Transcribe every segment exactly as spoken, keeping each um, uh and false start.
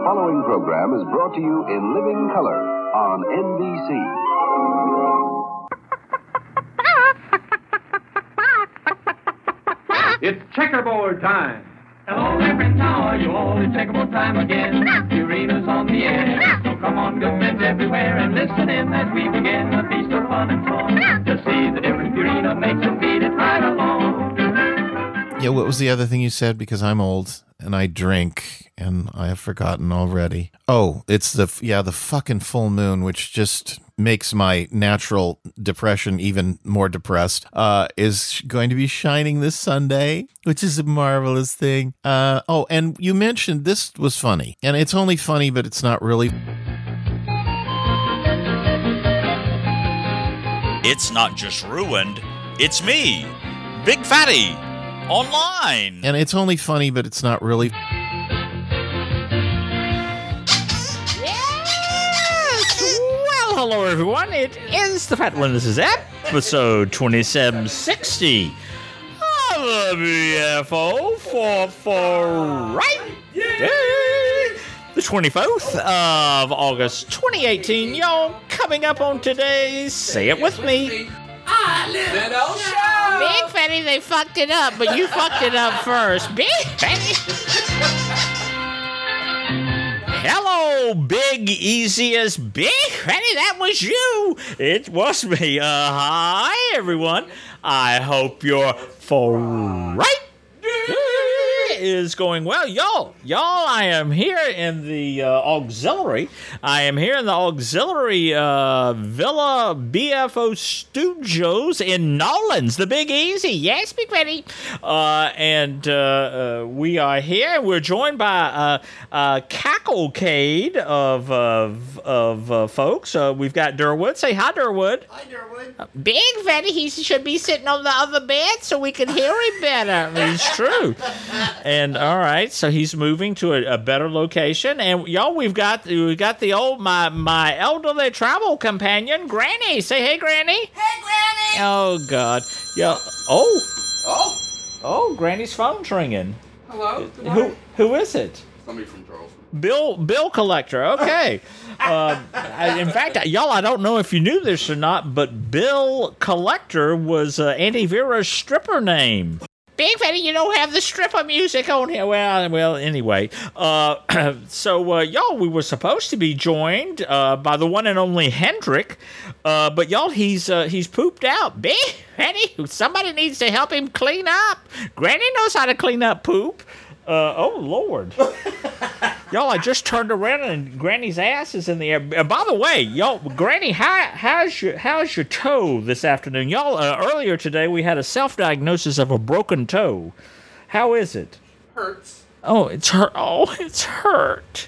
following program is brought to you in living color on N B C. It's checkerboard time. Hello, Reverend, how are you all? It's checkerboard time again. Purina's on the air. So come on, good friends everywhere, and listen in as we begin a feast of fun and song. To see the difference Purina makes and feed it right along. Yeah, what was the other thing you said? Because I'm old and I drink and I have forgotten already. Oh, it's the, yeah, the fucking full moon, which just makes my natural depression even more depressed, uh, is going to be shining this Sunday, which is a marvelous thing. Uh, oh, and you mentioned this was funny, and it's only funny, but it's not really. It's not just ruined, it's me, Big Fatty, online. And it's only funny, but it's not really. Hello, everyone. It is the Fat One. This is episode twenty-seven sixty of the B F O for for right day, the twenty-fourth of August, twenty eighteen. Y'all, coming up on today's Say It With Me. Big Fatty, they fucked it up, but you fucked it up first. Big Fatty. Hello, Big Easiest Big Fatty, that was you. It was me. Uh, hi, everyone. I hope your for right is going well. Y'all, y'all, I am here in the uh, auxiliary. I am here in the auxiliary uh, Villa B F O Studios in Nolans, the Big Easy. Yes, Big Fatty. Uh, and uh, uh, we are here. We're joined by uh, uh, cacklecade of, of, of uh, folks. Uh, we've got Durwood. Say hi, Durwood. Hi, Durwood. Uh, Big Fatty, he should be sitting on the other bed so we can hear him better. It's true. And all right, so he's moving to a, a better location, and y'all, we've got we got the old my my elderly travel companion, Granny. Say hey, Granny. Hey, Granny. Oh God, yeah. Oh, Oh. oh, Granny's phone's ringing. Hello. Good Who morning. who is it? Somebody from Charleston. Bill Bill Collector. Okay. uh, I, in fact, y'all, I don't know if you knew this or not, but Bill Collector was uh, Auntie Vera's stripper name. Big Fatty, you don't have the stripper music on here. Well, well. Anyway, uh, so uh, y'all, we were supposed to be joined uh, by the one and only Hendrick, uh, but y'all, he's uh, he's pooped out. Big Fatty, somebody needs to help him clean up. Granny knows how to clean up poop. Uh, oh Lord, y'all! I just turned around and Granny's ass is in the air. Uh, by the way, y'all, Granny, how, how's your how's your toe this afternoon? Y'all, uh, earlier today we had a self-diagnosis of a broken toe. How is it? Hurts. Oh, it's hurt. Oh, it's hurt.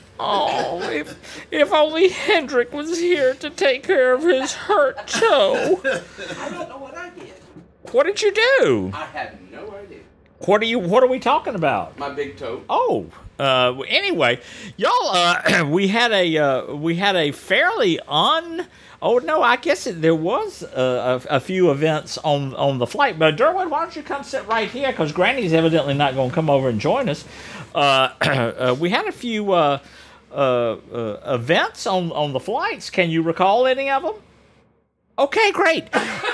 Oh, if if only Hendrick was here to take care of his hurt toe. I don't know what I did. What did you do? I have no idea. What are you? What are we talking about? My big toe. Oh, uh, anyway, y'all, uh, we had a uh, we had a fairly un. Oh no, I guess it, there was uh, a, a few events on on the flight. But Durwood, why don't you come sit right here? Because Granny's evidently not going to come over and join us. Uh, uh, we had a few uh, uh, uh, events on on the flights. Can you recall any of them? Okay, great.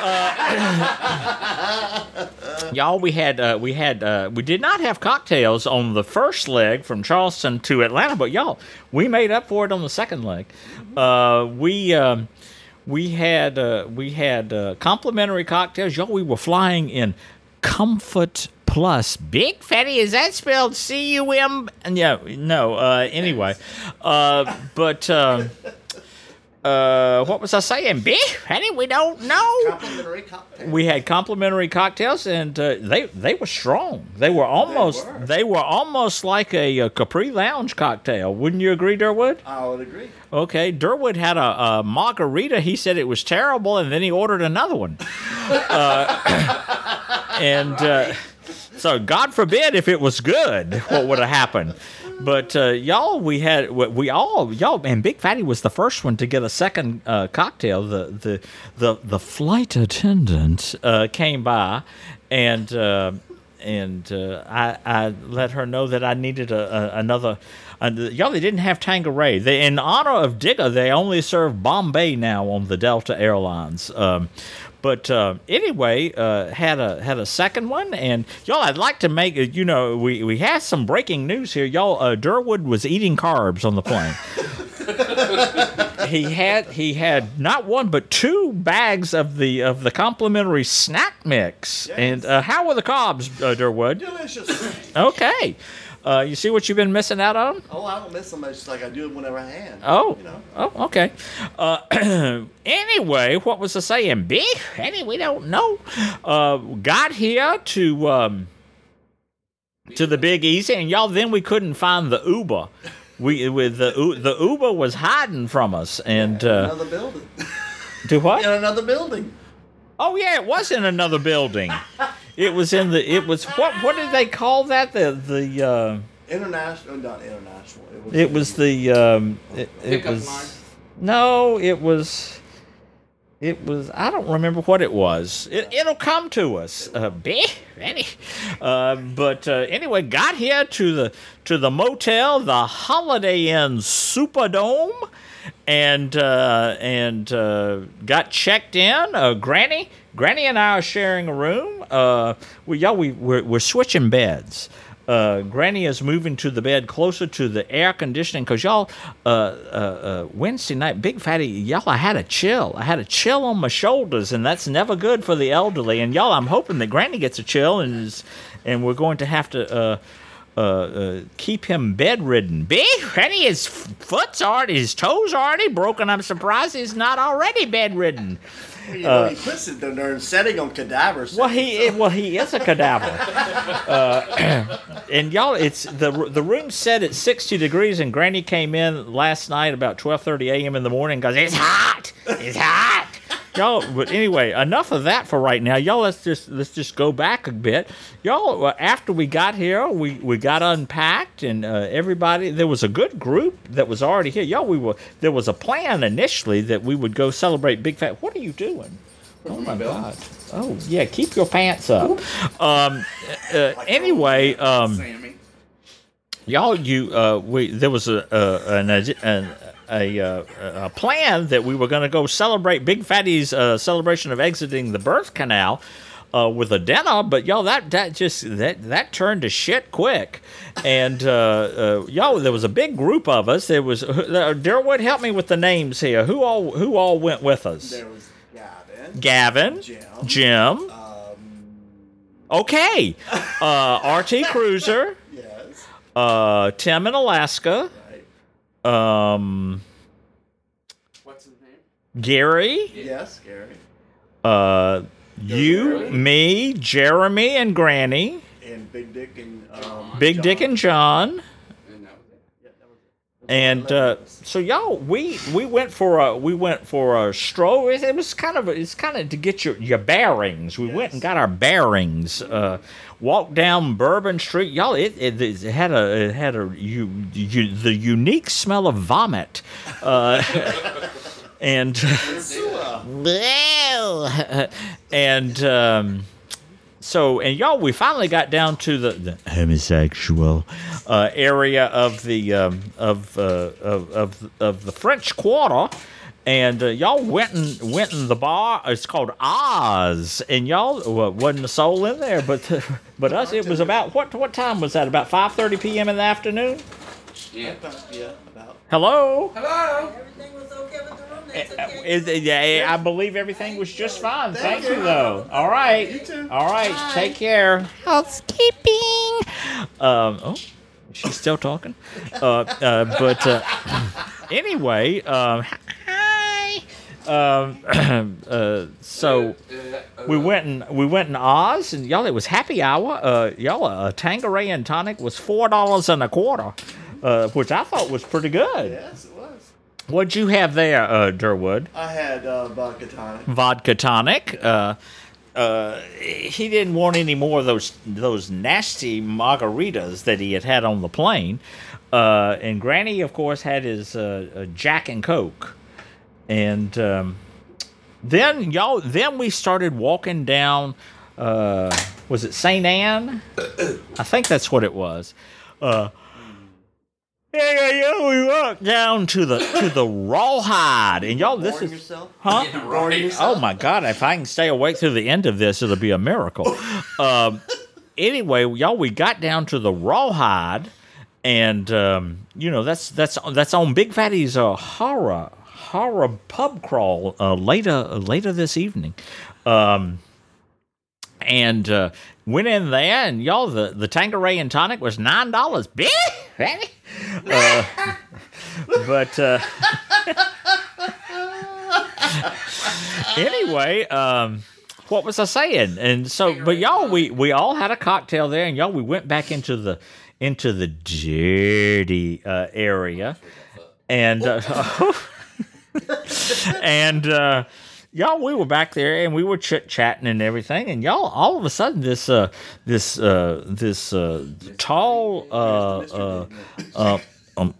Uh, y'all, we had uh, we had uh, we did not have cocktails on the first leg from Charleston to Atlanta, but y'all, we made up for it on the second leg. Uh, we um, we had uh, we had uh, complimentary cocktails. Y'all, we were flying in Comfort Plus. Big Fatty, is that spelled C U M? No, no. Uh, anyway, uh, but. Uh, Uh, what was I saying? Big Fatty, we don't know. Complimentary cocktails. We had complimentary cocktails, and uh, they they were strong. They were almost They were. they were almost like a, a Capri Lounge cocktail. Wouldn't you agree, Durwood? I would agree. Okay, Durwood had a, a margarita. He said it was terrible, and then he ordered another one. uh, and uh, so, God forbid if it was good, what would have happened? But uh, y'all, we had we all y'all, and Big Fatty was the first one to get a second uh, cocktail. The the the the flight attendant uh, came by, and uh, and uh, I, I let her know that I needed a, a, another. Uh, y'all, they didn't have Tanqueray. They, in honor of Digger, they only serve Bombay now on the Delta Airlines. Um, But uh, anyway, uh, had a had a second one, and y'all, I'd like to make you know we, we had some breaking news here, y'all. Uh, Durwood was eating carbs on the plane. he had he had not one but two bags of the of the complimentary snack mix. Yes. And uh, how were the carbs, uh, Durwood? Delicious. Okay. Uh, you see what you've been missing out on? Oh, I don't miss them much like I do whenever I can. Oh, you know? oh, okay. Uh, anyway, what was I saying? Big? Any, we don't know. Uh, got here to um, to the Big Easy, and y'all, then we couldn't find the Uber. We with the the Uber was hiding from us, and Yeah, in uh, another building. do what? In another building. Oh yeah, it was in another building. It was in the. It was what? What did they call that? The the. Uh, International, not international. It was. it was the. Um, it, it Pickup was. line. No, it was. It was. I don't remember what it was. It, it'll come to us. Uh, be ready. Uh, but uh, anyway, got here to the to the motel, the Holiday Inn Superdome, and uh, and uh, got checked in. Uh, Granny. Granny and I are sharing a room. Uh, we, y'all, we, we're, we're switching beds. Uh, Granny is moving to the bed closer to the air conditioning because y'all, uh, uh, uh, Wednesday night, Big Fatty, y'all, I had a chill. I had a chill on my shoulders, and that's never good for the elderly. And y'all, I'm hoping that Granny gets a chill, and is, and we're going to have to uh, uh, uh, keep him bedridden. Big Fatty, his foot's already, his toes already broken. I'm surprised he's not already bedridden. You know, he puts it in there and setting on cadavers. Well, he well he is a cadaver, uh, and y'all, it's the the room set at sixty degrees, and Granny came in last night about twelve thirty a.m. in the morning, and goes, "It's hot, it's hot." Y'all, but anyway, enough of that for right now. Y'all, let's just let's just go back a bit. Y'all, uh, after we got here, we, we got unpacked, and uh, everybody. There was a good group that was already here. Y'all, we were there was a plan initially that we would go celebrate Big Fat. What are you doing? Oh my God! Oh yeah, keep your pants up. Um. Uh, anyway, um. Y'all, you uh, we there was a uh, an, an a, uh, a plan that we were going to go celebrate Big Fatty's uh, celebration of exiting the birth canal uh, with a dinner, but y'all, that that just that that turned to shit quick, and uh, uh, y'all, there was a big group of us. There was uh, Durwood, help me with the names here. Who all who all went with us? There was Gavin. Gavin, Jim. Jim. Um, Okay, uh, R T Cruiser. yes. Uh, Tim in Alaska. Right. Um, What's his name? Gary. Yes, Gary. Uh, you, me, Jeremy, and Granny. And Big Dick and um, Big John. Dick and John. And that was it. Yeah, that was it. And uh, so y'all, we we went for a we went for a stroll. It, it was kind of a, it's kind of to get your your bearings. We Yes. went and got our bearings. Uh, walked down Bourbon Street, y'all. It, it, it had a it had a you, you the unique smell of vomit. Uh, and Well, and um, so and y'all, we finally got down to the, the homosexual uh, area of the um, of, uh, of of of the French Quarter, and uh, y'all went and went in the bar. It's called Oz, and y'all well, wasn't a soul in there, but but us. It was about what what time was that? About five thirty p.m. in the afternoon. Yeah. About, yeah, about. Hello. Hello. Everything was okay with the room. That's Uh, okay. Is, yeah, I believe everything was just fine. Thank you, though. All right. You too. All right. Take care. housekeeping. Um, oh, she's still talking. Uh, uh, but uh, anyway, um, hi. Um, uh, so we went and we went in Oz, and y'all, it was happy hour. Uh, y'all, a Tanqueray and tonic was four dollars and a quarter, uh, which I thought was pretty good. Yes, it was. What'd you have there, uh, Durwood? I had uh, vodka tonic. Vodka tonic. Uh, uh, he didn't want any more of those those nasty margaritas that he had had on the plane. Uh, and Granny, of course, had his uh, uh, Jack and Coke. And um, then y'all, then we started walking down uh, was it Saint Anne? I think that's what it was. Uh, yeah, yeah, yeah. We walked down to the to the Rawhide, and y'all, this Boring is yourself? huh? Yeah, Boring right. yourself? Oh my God! If I can stay awake through the end of this, it'll be a miracle. Um, anyway, y'all, we got down to the Rawhide, and um, you know that's that's that's on Big Fatty's uh, horror horror pub crawl uh, later later this evening, um, and uh, went in there, and y'all, the the Tanqueray and tonic was nine dollars. Big Fatty, uh, but. Uh, Anyway, um, what was I saying? And so, but y'all, we, we all had a cocktail there, and y'all, we went back into the into the dirty uh, area, and uh, and uh, y'all, we were back there, and we were chit chatting and everything, and y'all, all of a sudden, this uh, this uh, this uh, tall uh, uh, uh, um,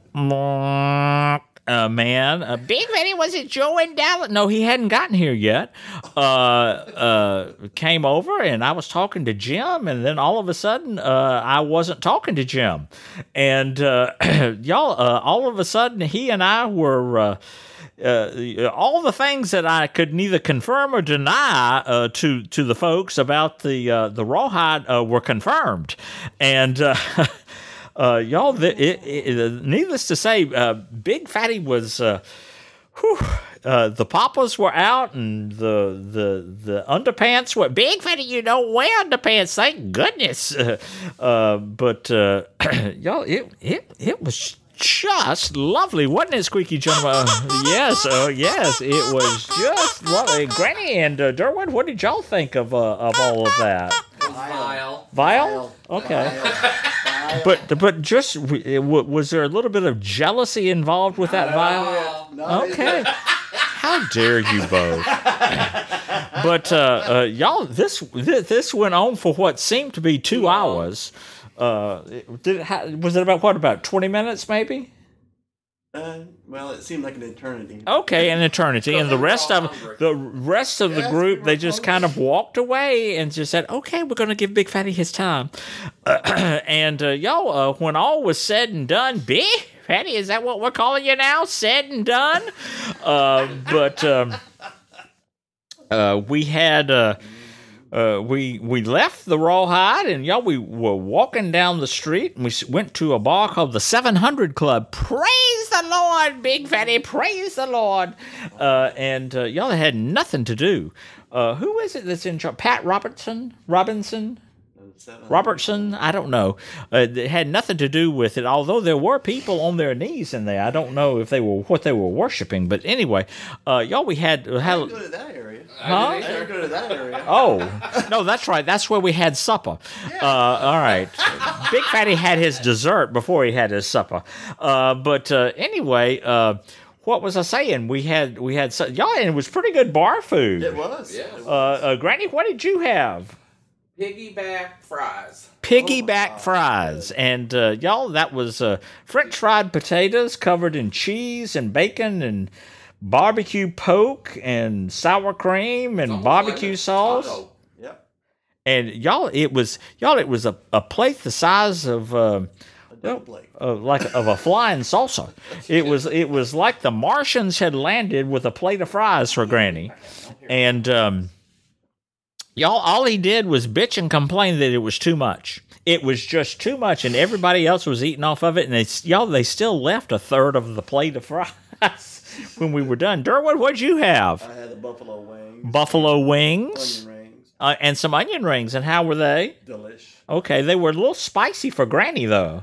Uh, man, uh, Big Fatty, was it Joe in Dallas? no, he hadn't gotten here yet. Uh, uh, came over, and I was talking to Jim, and then all of a sudden, uh, I wasn't talking to Jim, and uh, y'all, uh, all of a sudden, he and I were. Uh, Uh, all the things that I could neither confirm or deny uh, to to the folks about the uh, the Rawhide uh, were confirmed, and uh, uh, y'all, the, it, it, needless to say, uh, Big Fatty was. Uh, whew, uh, the papas were out, and the the the underpants were big. Big Fatty, you don't wear underpants, thank goodness. Uh, uh, but uh, y'all, it it it was. Just lovely, wasn't it, Squeaky Gentleman? Uh, yes, uh, yes, it was just lovely. Granny and uh, Derwin, what did y'all think of uh, of all of that? It was vile. Vile? Okay. But but just was there a little bit of jealousy involved with that vile? No, Okay. How dare you both? But uh, uh, y'all, this this went on for what seemed to be two hours. Uh, did it ha- was it about what about twenty minutes maybe? Uh, well, it seemed like an eternity. Okay, an eternity, and the they were rest all of hungry. the rest of the Yes, group they they were just hungry. kind of walked away and just said, "Okay, we're going to give Big Fatty his time." and uh, y'all, uh, when all was said and done, Big Fatty, is that what we're calling you now? Said and done? uh, but um, uh, we had. Uh, Uh, we we left the Rawhide, and y'all, we were walking down the street, and we s- went to a bar called the seven hundred Club. Praise the Lord, Big Fatty, praise the Lord. Uh, and uh, y'all had nothing to do. Uh, who is it that's in charge? Pat Robertson? Robinson? Seven. Robertson? I don't know. Uh, it had nothing to do with it, although there were people on their knees in there. I don't know if they were what they were worshiping, but anyway, uh, y'all, we had. I had didn't go to that area. Huh? I didn't go to that area. Oh, no, that's right. That's where we had supper. Uh, all right. Big Fatty had his dessert before he had his supper. Uh, but uh, anyway, uh, what was I saying? We had, we had, su- y'all, and it was pretty good bar food. It was. Yeah. It Uh, was. uh, Granny, what did you have? Piggyback fries. Piggyback Oh, my fries. And uh, y'all, that was uh, French fried potatoes covered in cheese and bacon and barbecue poke and sour cream and Almost barbecue like a sauce. taco. Yep. And y'all, it was y'all, it was a, a plate the size of uh, A double plate. uh, like of a flying saucer. It was it was like the Martians had landed with a plate of fries for Granny, and um, y'all, all he did was bitch and complain that it was too much. It was just too much, and everybody else was eating off of it. And they, y'all, they still left a third of the plate of fries when we were done. Derwin, what'd you have? I had the buffalo wings. Buffalo wings Onion rings. uh, and some onion rings. And how were they? Delish. Okay, they were a little spicy for Granny, though.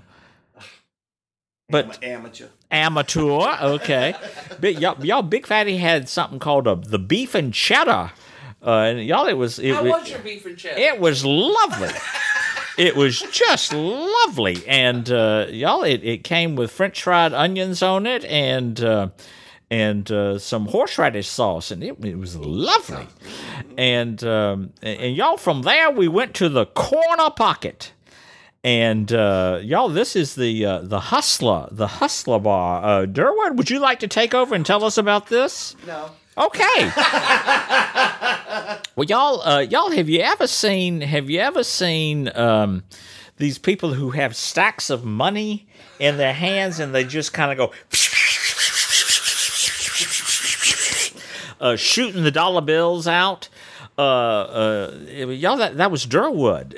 But I'm an amateur. amateur, okay. But y'all, y'all, Big Fatty had something called a, the beef and cheddar. Uh, and y'all, it was it, How it, was your beef and cheddar? it was lovely. It was just lovely, and uh, y'all, it, it came with French fried onions on it, and uh, and uh, some horseradish sauce, and it, it was lovely. And um, and y'all, from there we went to the Corner Pocket. And uh, y'all, this is the uh, the Hustler, the Hustler Bar. Uh, Durwood, would you like to take over and tell us about this? No. Okay. Well, y'all, uh, y'all, have you ever seen? Have you ever seen um, these people who have stacks of money in their hands and they just kind of go uh, shooting the dollar bills out? Uh, uh, y'all, that, that was Durwood,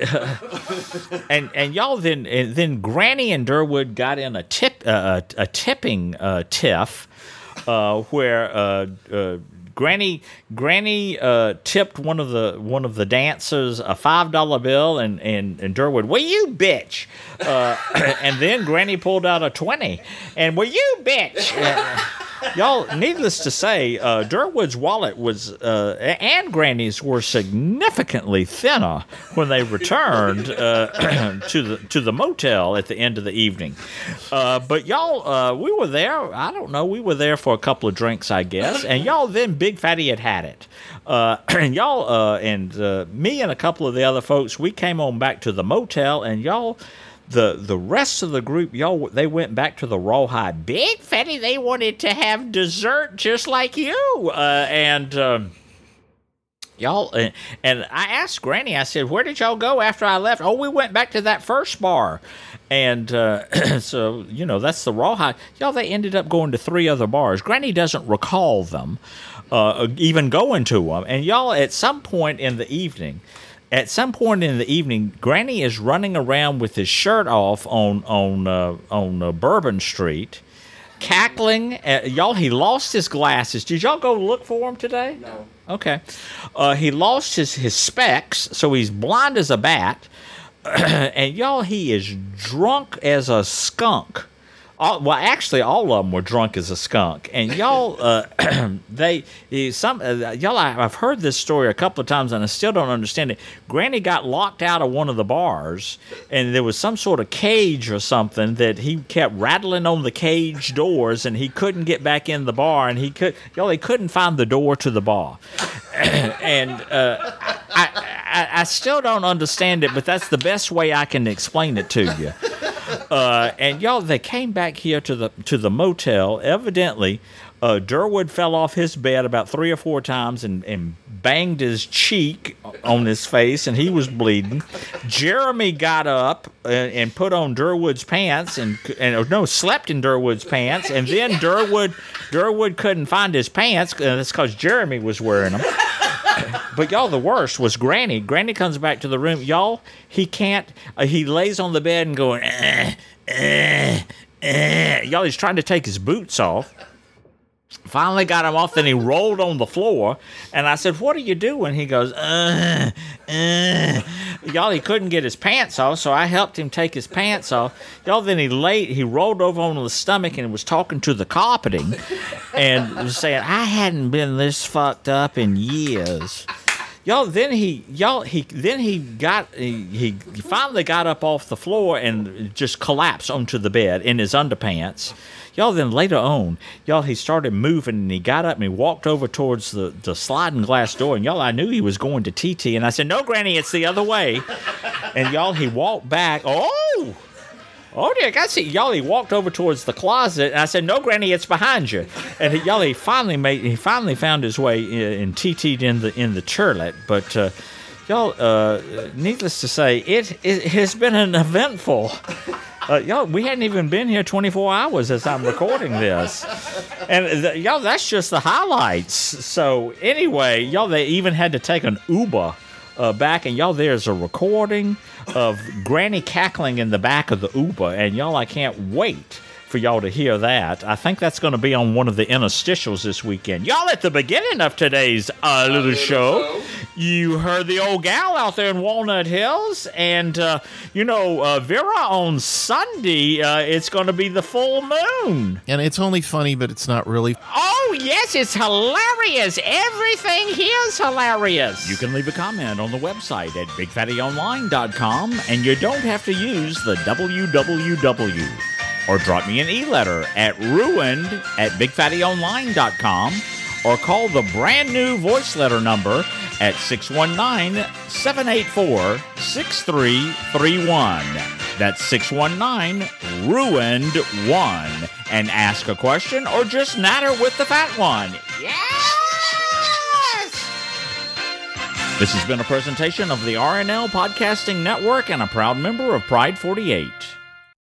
and and y'all then and then Granny and Durwood got in a tip uh, a, a tipping uh, tiff, uh, where uh, uh, Granny Granny uh, tipped one of the one of the dancers a five dollar bill, and and and Durwood, well, you bitch, uh, and then Granny pulled out a twenty, and well, you bitch. Uh, Y'all, needless to say, uh, Durwood's wallet was, uh, and Granny's were significantly thinner when they returned uh, to the to the motel at the end of the evening. Uh, but y'all, uh, we were there. I don't know. We were there for a couple of drinks, I guess. And y'all, then Big Fatty had had it. Uh, and y'all, uh, and uh, me and a couple of the other folks, we came on back to the motel, and y'all. The the rest of the group, y'all, they went back to the Rawhide. Big Fatty, they wanted to have dessert just like you. Uh, and um, y'all, uh, and I asked Granny, I said, where did y'all go after I left? Oh, we went back to that first bar. And uh, so, you know, that's the Rawhide. Y'all, they ended up going to three other bars. Granny doesn't recall them, uh, even going to them. And y'all, at some point in the evening, At some point in the evening, Granny is running around with his shirt off on on uh, on uh, Bourbon Street, cackling. Uh, y'all, he lost his glasses. Did y'all go look for him today? No. Okay. Uh, he lost his, his specs, so he's blind as a bat. And y'all, he is drunk as a skunk. All, well, actually, all of them were drunk as a skunk, and y'all, uh, they, some, uh, y'all, I, I've heard this story a couple of times, and I still don't understand it. Granny got locked out of one of the bars, and there was some sort of cage or something that he kept rattling on the cage doors, and he couldn't get back in the bar, and he could, y'all, he couldn't find the door to the bar, and uh, I, I, I still don't understand it, but that's the best way I can explain it to you. Uh, and y'all, they came back here to the to the motel. Evidently, uh, Durwood fell off his bed about three or four times and, and banged his cheek on his face, and he was bleeding. Jeremy got up and, and put on Durwood's pants, and and no, slept in Durwood's pants, and then Durwood Durwood couldn't find his pants. Uh, that's because Jeremy was wearing them. But y'all, the worst was Granny. Granny comes back to the room. Y'all, he can't. Uh, he lays on the bed and going, eh, eh, eh. Y'all, he's trying to take his boots off. Finally got him off, then he rolled on the floor, and I said, what are you doing? He goes, uh, uh. Y'all, he couldn't get his pants off, so I helped him take his pants off. Y'all, then he laid, he rolled over on the stomach and was talking to the carpeting and was saying, I hadn't been this fucked up in years. Y'all, then he, y'all, he, then he got, he, he finally got up off the floor and just collapsed onto the bed in his underpants. Y'all, then later on, y'all, he started moving, and he got up and he walked over towards the, the sliding glass door, and y'all, I knew he was going to T T, and I said, no, Granny, it's the other way. And y'all, he walked back, oh, oh, dear, I see, y'all, he walked over towards the closet, and I said, no, Granny, it's behind you. And he, y'all, he finally made, he finally found his way in, in T T'd in the, in the toilet, but, uh, y'all, uh, needless to say, it, it has been an eventful... Uh, y'all, we hadn't even been here twenty-four hours as I'm recording this. And, the, y'all, that's just the highlights. So, anyway, y'all, they even had to take an Uber uh, back. And, y'all, there's a recording of Granny cackling in the back of the Uber. And, y'all, I can't wait for y'all to hear that. I think that's going to be on one of the interstitials this weekend. Y'all, at the beginning of today's uh, little, little show, show, you heard the old gal out there in Walnut Hills, and, uh, you know, uh, Vera, on Sunday, uh, it's going to be the full moon. And it's only funny, but it's not really. Oh, yes, it's hilarious. Everything here's hilarious. You can leave a comment on the website at big fatty online dot com, and you don't have to use the W W W. Or drop me an e-letter at ruined at big fatty online dot com, or call the brand new voice letter number at six one nine, seven eight four, six three three one. That's six one nine, ruined one. And ask a question or just natter with the fat one. Yes! This has been a presentation of the R N L Podcasting Network and a proud member of Pride forty-eight.